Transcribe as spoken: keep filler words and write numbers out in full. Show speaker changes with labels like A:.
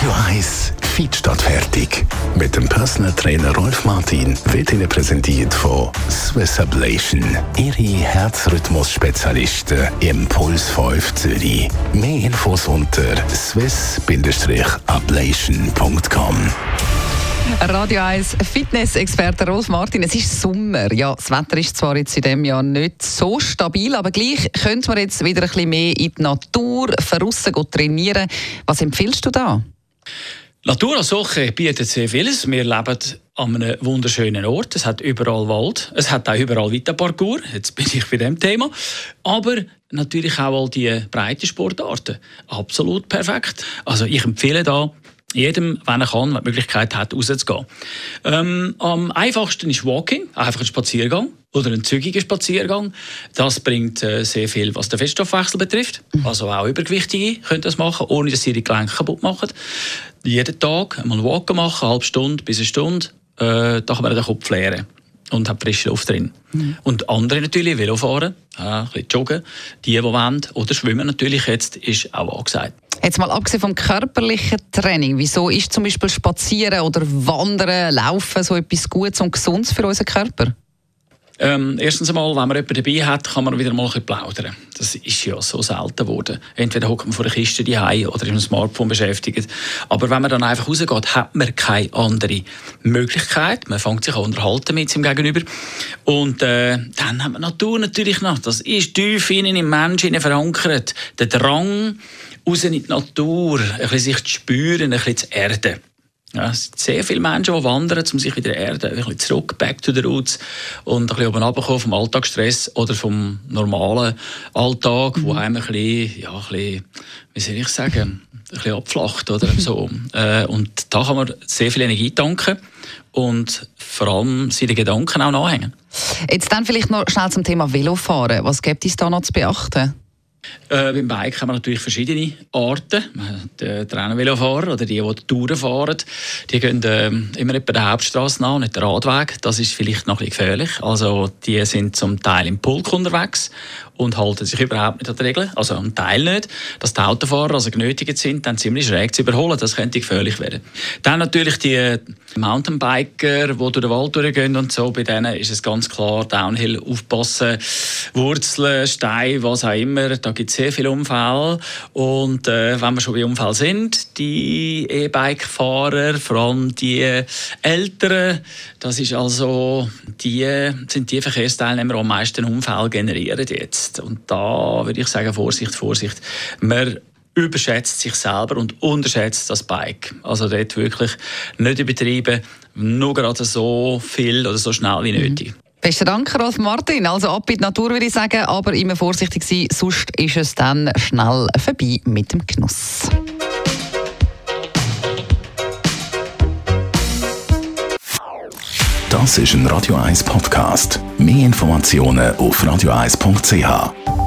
A: Radio eins Fit statt fertig. Mit dem Personal Trainer Rolf Martin wird Ihnen präsentiert von Swiss Ablation. Ihre Herzrhythmus-Spezialisten im Puls fünf Zürich. Mehr Infos unter swiss ablation punkt com.
B: Radio eins Fitness-Experte Rolf Martin. Es ist Sommer. Ja, das Wetter ist zwar jetzt in diesem Jahr nicht so stabil, aber gleich könnte man jetzt wieder ein bisschen mehr in die Natur draussen trainieren. Was empfiehlst du da?
C: Natur als solche bietet sehr vieles. Wir leben an einem wunderschönen Ort. Es hat überall Wald. Es hat auch überall Vita-Parcours. Jetzt bin ich bei dem Thema. Aber natürlich auch all die breiten Sportarten. Absolut perfekt. Also ich empfehle da jedem, wenn er kann, wenn die Möglichkeit hat, rauszugehen. Ähm, am einfachsten ist Walking, einfach ein Spaziergang oder ein zügiger Spaziergang. Das bringt äh, sehr viel, was den Fettstoffwechsel betrifft. Also auch Übergewichtige können das machen, ohne dass sie ihre Gelenke kaputt machen. Jeden Tag einmal Walken machen, eine halbe Stunde bis eine Stunde. Äh, da kann man den Kopf leeren und hat frische Luft drin. Mhm. Und andere natürlich, Velofahren, äh, ein bisschen joggen, die, die wollen, oder schwimmen natürlich jetzt, ist auch angesagt.
B: Jetzt mal abgesehen vom körperlichen Training, wieso ist zum Beispiel Spazieren oder Wandern, Laufen so etwas Gutes und Gesundes für unseren Körper?
C: Ähm, erstens einmal, wenn man jemanden dabei hat, kann man wieder mal ein bisschen plaudern. Das ist ja so selten geworden. Entweder hockt man vor der Kiste daheim oder im Smartphone beschäftigt. Aber wenn man dann einfach rausgeht, hat man keine andere Möglichkeit. Man fängt sich an unterhalten mit seinem Gegenüber. Und äh, dann hat man Natur natürlich noch. Das ist tief innen im Menschen verankert. Der Drang, raus in die Natur, ein bisschen sich zu spüren, ein bisschen zu erden. Ja, es sind sehr viele Menschen, die wandern, um sich wieder zu erden, ein bisschen zurück, back to the roots und ein bisschen oben runterkommen vom Alltagsstress oder vom normalen Alltag, mhm. wo einem ein bisschen, ja, ein bisschen, wie soll ich sagen, ein bisschen abflacht, oder so. äh, und da kann man sehr viel Energie tanken und vor allem seine Gedanken auch nachhängen.
B: Jetzt dann vielleicht noch schnell zum Thema Velofahren. Was gibt es da noch zu beachten?
C: Äh, beim Bike haben wir natürlich verschiedene Arten. Die Rennvelofahrer oder die, die die Touren fahren, die gehen äh, immer etwa der Hauptstrasse nach, nicht den Radweg. Das ist vielleicht noch ein bisschen gefährlich. Also die sind zum Teil im Pulk unterwegs und halten sich überhaupt nicht an die Regeln. Also ein Teil nicht. Dass die Autofahrer also genötigt sind, dann ziemlich schräg zu überholen. Das könnte gefährlich werden. Dann natürlich die Mountainbiker, die durch den Wald durchgehen und so. Bei denen ist es ganz klar, Downhill aufpassen, Wurzeln, Steine, was auch immer. Da gibt es sehr viele Unfälle. Und äh, wenn wir schon bei Unfällen sind, die E-Bike-Fahrer, vor allem die Älteren, das ist also die, sind die Verkehrsteilnehmer, die am meisten Unfälle generieren jetzt. Und da würde ich sagen, Vorsicht, Vorsicht. Man überschätzt sich selber und unterschätzt das Bike. Also dort wirklich nicht übertreiben, nur gerade so viel oder so schnell wie nötig. Mhm.
B: Besten Dank, Rolf Martin. Also ab in die Natur, würde ich sagen, aber immer vorsichtig sein, sonst ist es dann schnell vorbei mit dem Genuss.
A: Das ist ein Radio eins Podcast. Mehr Informationen auf radio eins punkt c h.